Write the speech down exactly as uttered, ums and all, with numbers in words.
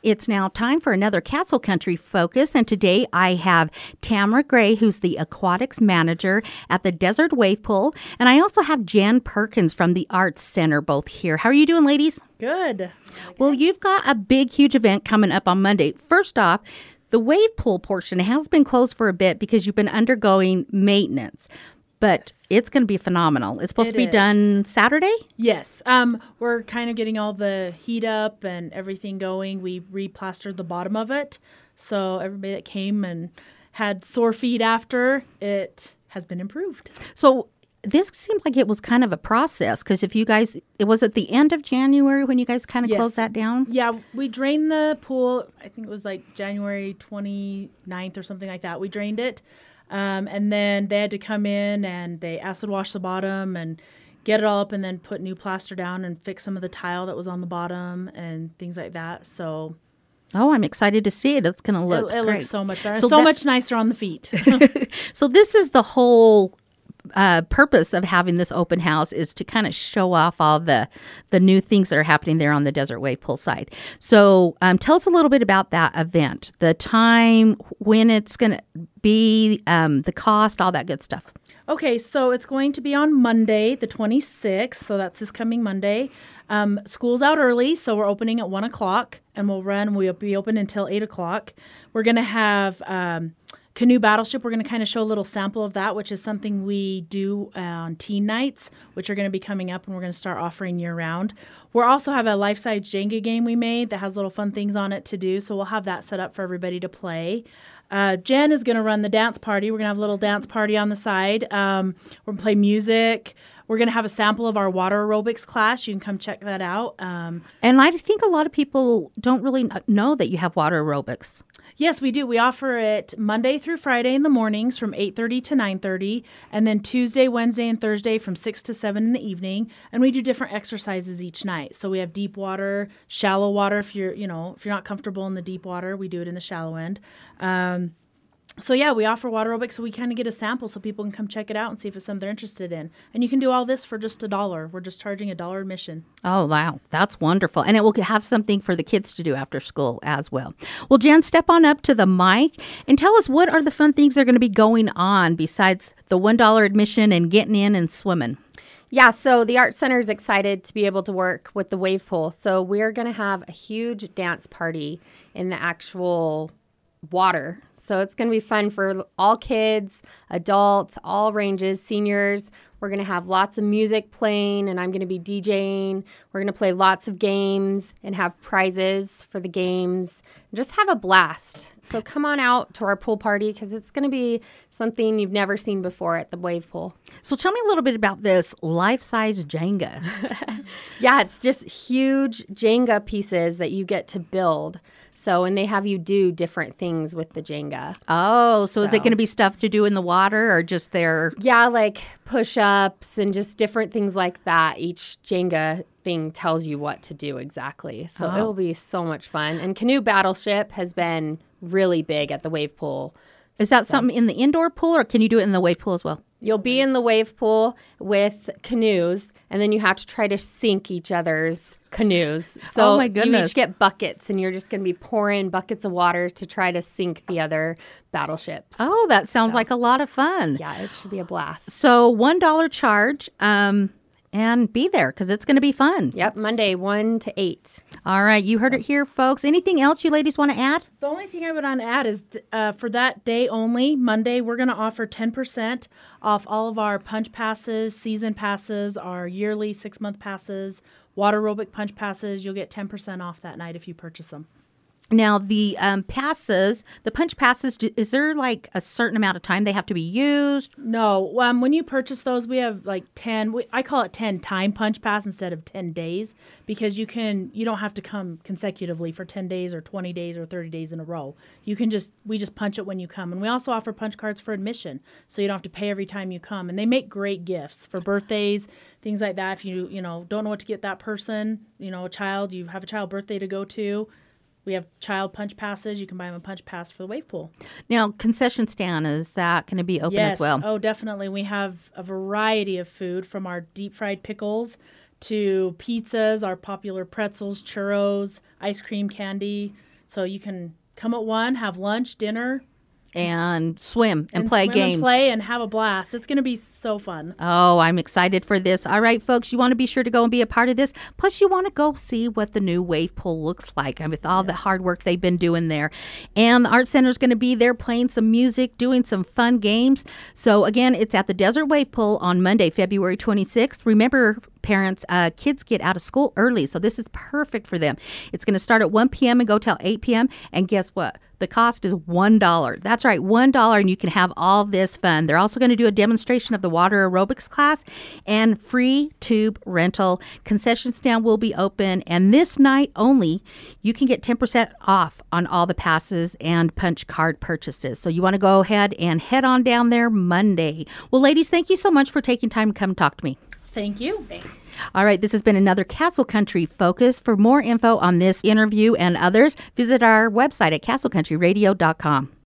It's now time for another Castle Country Focus, and today I have Tamara Gray, who's the aquatics manager at the Desert Wave Pool, and I also have Jan Perkins from the Arts Center both here. How are you doing, ladies? Good. Well, you've got a big, huge event coming up on Monday. First off, the wave pool portion has been closed for a bit because you've been undergoing maintenance. But yes. It's going to be phenomenal. It's supposed it to be is. done Saturday? Yes. Um, we're kind of getting all the heat up and everything going. We re-plastered the bottom of it. So everybody that came and had sore feet after, it has been improved. So this seemed like it was kind of a process because if you guys, it was at the end of January when you guys kind of yes. closed that down? Yeah, we drained the pool. I think it was like January twenty-ninth or something like that. We drained it. Um, and then they had to come in and they acid wash the bottom and get it all up and then put new plaster down and fix some of the tile that was on the bottom and things like that. So, oh, I'm excited to see it. It's going to look it, it great. looks so much better. So, so that, much nicer on the feet. So this is the whole uh, purpose of having this open house is to kind of show off all the the new things that are happening there on the Desert Wave Pool side. So um, tell us a little bit about that event, the time, when it's going to be, um, the cost, all that good stuff. Okay, so it's going to be on Monday, the twenty-sixth. So that's this coming Monday. Um, school's out early, so we're opening at one o'clock, and we'll run. We'll be open until eight o'clock. We're going to have um, Canoe Battleship. We're going to kind of show a little sample of that, which is something we do on teen nights, which are going to be coming up, and we're going to start offering year-round. We'll also have a life-size Jenga game we made that has little fun things on it to do, so we'll have that set up for everybody to play. Uh, Jen is going to run the dance party. We're going to have a little dance party on the side. Um, we're going to play music. We're going to have a sample of our water aerobics class. You can come check that out. Um, and I think a lot of people don't really know that you have water aerobics. Yes, we do. We offer it Monday through Friday in the mornings from eight thirty to nine thirty, and then Tuesday, Wednesday, and Thursday from six to seven in the evening. And we do different exercises each night. So we have deep water, shallow water. If you're, you know, if you're not comfortable in the deep water, we do it in the shallow end. Um, So, yeah, we offer water aerobics, so we kind of get a sample so people can come check it out and see if it's something they're interested in. And you can do all this for just a dollar. We're just charging a dollar admission. Oh, wow. That's wonderful. And it will have something for the kids to do after school as well. Well, Jan, step on up to the mic and tell us what are the fun things that are going to be going on besides the one dollar admission and getting in and swimming. Yeah, so the Art Center is excited to be able to work with the wave pool. So we're going to have a huge dance party in the actual water. So it's going to be fun for all kids, adults, all ranges, seniors. We're going to have lots of music playing, and I'm going to be DJing. We're going to play lots of games and have prizes for the games. Just have a blast. So come on out to our pool party because it's going to be something you've never seen before at the wave pool. So tell me a little bit about this life-size Jenga. Yeah, it's just huge Jenga pieces that you get to build. So, and they have you do different things with the Jenga. Oh, so, so. is it going to be stuff to do in the water or just there? Yeah, like push-ups and just different things like that. Each Jenga thing tells you what to do exactly. So oh. It'll be so much fun. And Canoe Battleship has been really big at the wave pool. Is that so. something in the indoor pool or can you do it in the wave pool as well? You'll be in the wave pool with canoes, and then you have to try to sink each other's canoes. So oh my goodness. You each get buckets, and you're just going to be pouring buckets of water to try to sink the other battleships. Oh, that sounds so. like a lot of fun. Yeah, it should be a blast. So one dollar charge um, and be there because it's going to be fun. Yep, Monday, one to eight. All right, you heard it here, folks. Anything else you ladies want to add? The only thing I would want to add is th- uh, for that day only, Monday, we're going to offer ten percent off all of our punch passes, season passes, our yearly six-month passes, water aerobic punch passes. You'll get ten percent off that night if you purchase them. Now, the um, passes, the punch passes, do- is there like a certain amount of time they have to be used? No. Um, when you purchase those, we have like ten, we, I call it ten time punch pass instead of ten days because you can, you don't have to come consecutively for ten days or twenty days or thirty days in a row. You can just, we just punch it when you come. And we also offer punch cards for admission, so you don't have to pay every time you come. And they make great gifts for birthdays, things like that. If you, you know, don't know what to get that person, you know, a child, you have a child birthday to go to, we have child punch passes. You can buy them a punch pass for the wave pool. Now, concession stand, is that going to be open yes. as well? Oh, definitely. We have a variety of food from our deep fried pickles to pizzas, our popular pretzels, churros, ice cream, candy, So you can come at one, have lunch, dinner, and swim and, and play swim games. and play and have a blast. It's going to be so fun. Oh, I'm excited for this. All right, folks, you want to be sure to go and be a part of this. Plus, you want to go see what the new wave pool looks like and with all the hard work they've been doing there. And the Art Center is going to be there playing some music, doing some fun games. So, again, it's at the Desert Wave Pool on Monday, February twenty-sixth. Remember, parents, uh, kids get out of school early, so this is perfect for them. It's going to start at one p.m. and go till eight p.m. And guess what? The cost is one dollar. That's right, one dollar, and you can have all this fun. They're also going to do a demonstration of the water aerobics class and free tube rental. Concession stand will be open, and this night only, you can get ten percent off on all the passes and punch card purchases. So you want to go ahead and head on down there Monday. Well, ladies, thank you so much for taking time to come talk to me. Thank you. Thanks. All right, this has been another Castle Country Focus. For more info on this interview and others, visit our website at castle country radio dot com.